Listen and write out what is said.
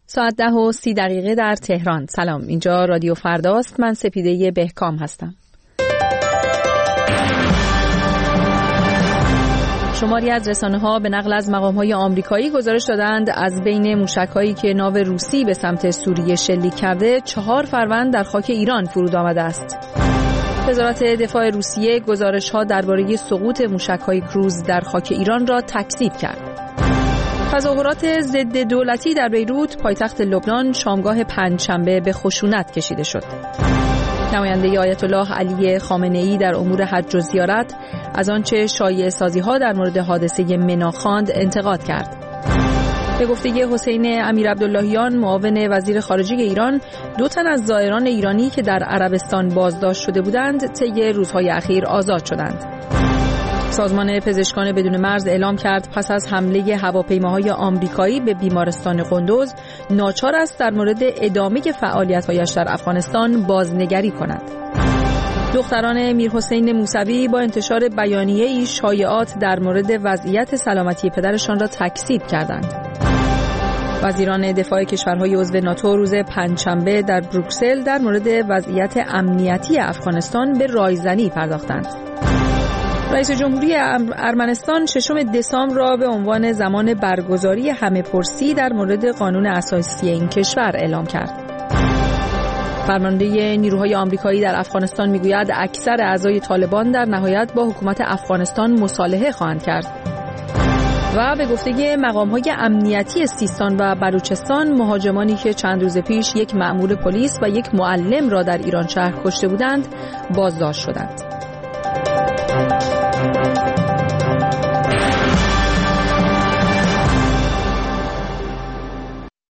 ساعت 10:30 در تهران. سلام، اینجا رادیو فرداست. من سپیده بهکام هستم. شماری از رسانه‌ها به نقل از مقام‌های آمریکایی گزارش دادند از بین موشک‌هایی که ناو روسی به سمت سوریه شلیک کرده 4 فروند در خاک ایران فرود آمده است. وزارت دفاع روسیه گزارش‌ها درباره سقوط موشک‌های کروز در خاک ایران را تکذیب کرد. تظاهرات ضد دولتی در بیروت، پایتخت لبنان، شامگاه پنجشنبه به خشونت کشیده شد. نماینده آیت الله علی خامنه‌ای در امور حج و زیارت از آنچه شایعه سازی‌ها در مورد حادثه منا خواند انتقاد کرد. به گفته حسین امیرعبداللهیان معاون وزیر خارجه ایران، 2 تن از زائران ایرانی که در عربستان بازداشت شده بودند طی روزهای اخیر آزاد شدند. سازمان پزشکان بدون مرز اعلام کرد پس از حمله هواپیماهای آمریکایی به بیمارستان قندوز ناچار است در مورد ادامه فعالیت‌هایش در افغانستان بازنگری کند. دختران میرحسین موسوی با انتشار بیانیه‌ای شایعات در مورد وضعیت سلامتی پدرشان را تکذیب کردند. وزیران دفاع کشورهای عضو ناتو روز پنجشنبه در بروکسل در مورد وضعیت امنیتی افغانستان به رایزنی پرداختند. رئیس جمهوری ارمنستان 6 دسامبر را به عنوان زمان برگزاری همه‌پرسی در مورد قانون اساسی این کشور اعلام کرد. فرمانده نیروهای آمریکایی در افغانستان میگوید اکثر اعضای طالبان در نهایت با حکومت افغانستان مصالحه خواهند کرد. و به گفته مقام‌های امنیتی سیستان و بلوچستان، مهاجمانی که چند روز پیش یک مأمور پلیس و یک معلم را در ایران شهر کشته بودند بازداشت شدند.